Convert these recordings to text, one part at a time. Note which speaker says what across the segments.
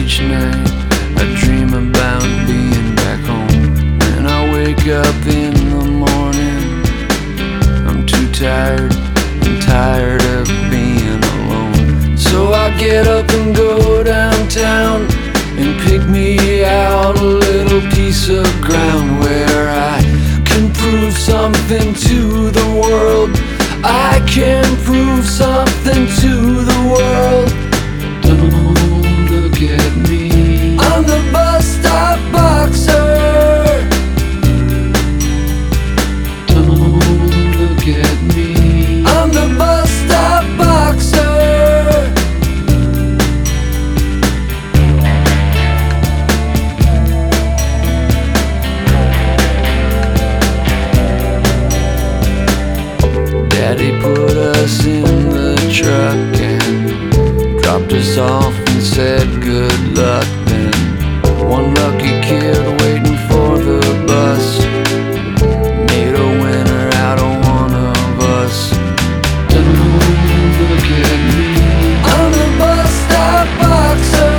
Speaker 1: each night I dream about being back home. When I wake up in the morning, I'm too tired, I'm tired of being alone. So I get up and go downtown and pick me out a little piece of ground where I can prove something to the world. I can prove something to the world. Don't look at me, I'm the bus stop boxer. Don't look at me, I'm the bus stop boxer. Daddy put us in the truck and dropped us off and said good luck. Then one lucky kid waiting for the bus made a winner out of one of us. Don't look at me, I'm the bus stop boxer.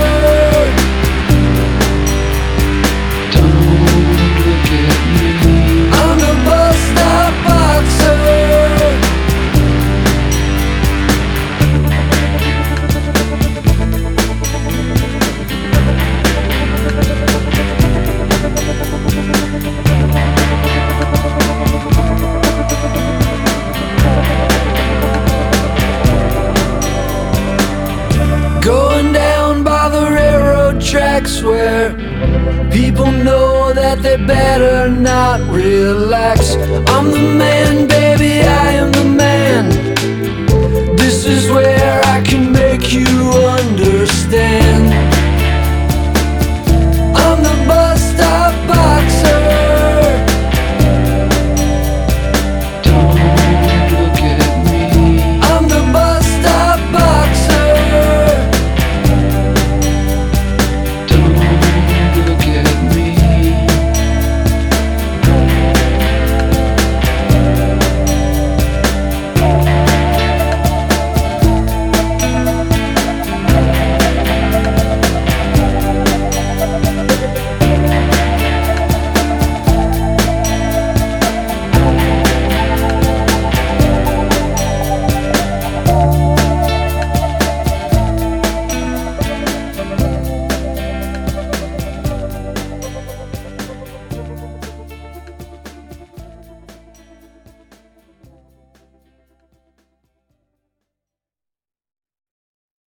Speaker 1: Don't look at me, I'm the bus stop boxer. Going down by the railroad tracks where people know that they better not relax. I'm the man, baby, I am the man. This is where I can make you understand.